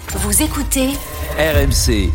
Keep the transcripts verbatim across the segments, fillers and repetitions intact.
Vous écoutez R M C.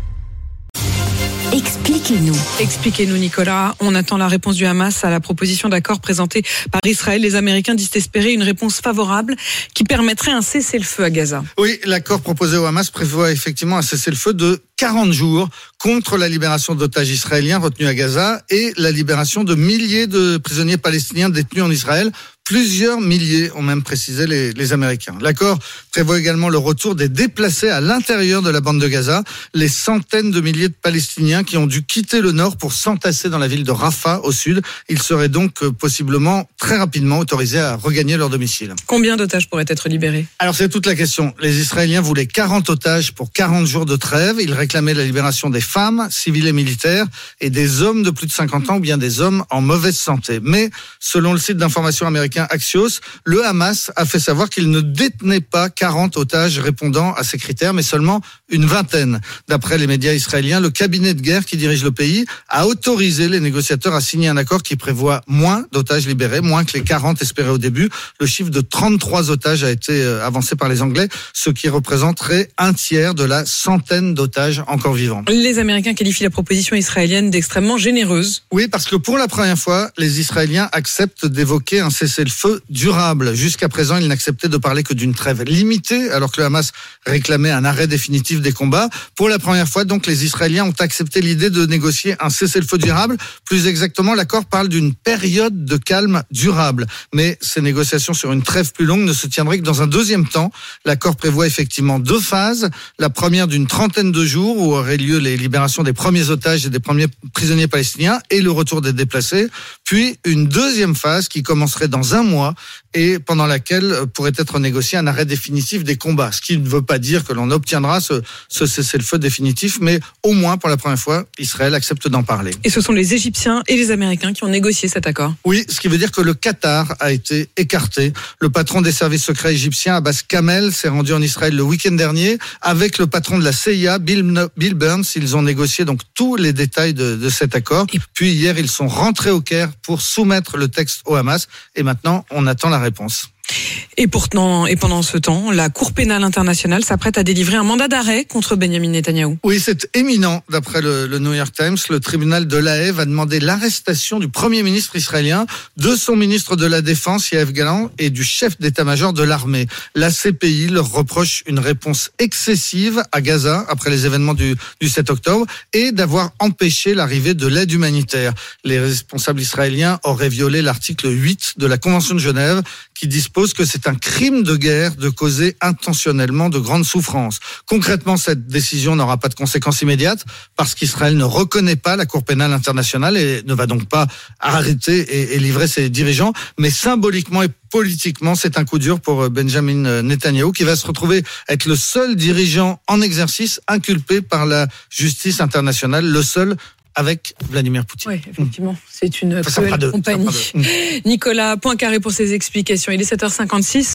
Expliquez-nous. Expliquez-nous, Nicolas. On attend la réponse du Hamas à la proposition d'accord présentée par Israël. Les Américains disent espérer une réponse favorable qui permettrait un cessez-le-feu à Gaza. Oui, l'accord proposé au Hamas prévoit effectivement un cessez-le-feu de quarante jours contre la libération d'otages israéliens retenus à Gaza et la libération de milliers de prisonniers palestiniens détenus en Israël. Plusieurs milliers ont même précisé les, les Américains. L'accord prévoit également le retour des déplacés à l'intérieur de la bande de Gaza, les centaines de milliers de Palestiniens qui ont dû quitter le nord pour s'entasser dans la ville de Rafah au sud. Ils seraient donc possiblement très rapidement autorisés à regagner leur domicile. Combien d'otages pourraient être libérés ? Alors c'est toute la question. Les Israéliens voulaient quarante otages pour quarante jours de trêve. Ils réclamaient la libération des femmes, civiles et militaires, et des hommes de plus de cinquante ans ou bien des hommes en mauvaise santé. Mais selon le site d'information américain Axios, le Hamas a fait savoir qu'il ne détenait pas quarante otages répondant à ces critères, mais seulement une vingtaine. D'après les médias israéliens, le cabinet de guerre qui dirige le pays a autorisé les négociateurs à signer un accord qui prévoit moins d'otages libérés, moins que les quarante espérés au début. Le chiffre de trente-trois otages a été avancé par les Anglais, ce qui représenterait un tiers de la centaine d'otages encore vivants. Les Américains qualifient la proposition israélienne d'extrêmement généreuse. Oui, parce que pour la première fois, les Israéliens acceptent d'évoquer un cessez-le-feu durable. Jusqu'à présent, ils n'acceptaient de parler que d'une trêve limitée, alors que le Hamas réclamait un arrêt définitif des combats. Pour la première fois, donc, les Israéliens ont accepté l'idée de négocier un cessez-le-feu durable. Plus exactement, l'accord parle d'une période de calme durable. Mais ces négociations sur une trêve plus longue ne se tiendraient que dans un deuxième temps. L'accord prévoit effectivement deux phases. La première d'une trentaine de jours où auraient lieu les libérations des premiers otages et des premiers prisonniers palestiniens et le retour des déplacés. Puis une deuxième phase qui commencerait dans un mois et pendant laquelle pourrait être négocié un arrêt définitif des combats. Ce qui ne veut pas dire que l'on obtiendra ce, ce cessez-le-feu définitif, mais au moins pour la première fois, Israël accepte d'en parler. Et ce sont les Égyptiens et les Américains qui ont négocié cet accord. Oui, ce qui veut dire que le Qatar a été écarté. Le patron des services secrets égyptiens, Abbas Kamel, s'est rendu en Israël le week-end dernier avec le patron de la C I A, Bill, Bill Burns. Ils ont négocié donc tous les détails de, de cet accord. Et puis hier, ils sont rentrés au Caire pour soumettre le texte au Hamas. Et maintenant, on attend la réponse. Et pourtant, et pendant ce temps, la Cour pénale internationale s'apprête à délivrer un mandat d'arrêt contre Benjamin Netanyahou. Oui, c'est éminent. D'après le, le New York Times, le tribunal de La Haye va demander l'arrestation du Premier ministre israélien, de son ministre de la Défense, Yoav Gallant, et du chef d'état-major de l'armée. La C P I leur reproche une réponse excessive à Gaza après les événements du, du sept octobre et d'avoir empêché l'arrivée de l'aide humanitaire. Les responsables israéliens auraient violé l'article huit de la Convention de Genève qui dispose que c'est un crime de guerre de causer intentionnellement de grandes souffrances. Concrètement, cette décision n'aura pas de conséquences immédiates parce qu'Israël ne reconnaît pas la Cour pénale internationale et ne va donc pas arrêter et, et livrer ses dirigeants. Mais symboliquement et politiquement, c'est un coup dur pour Benjamin Netanyahou qui va se retrouver être le seul dirigeant en exercice inculpé par la justice internationale, le seul avec Vladimir Poutine. Oui, effectivement, c'est une enfin, cruelle compagnie. Nicolas Poincaré pour ses explications. Il est sept heures cinquante-six.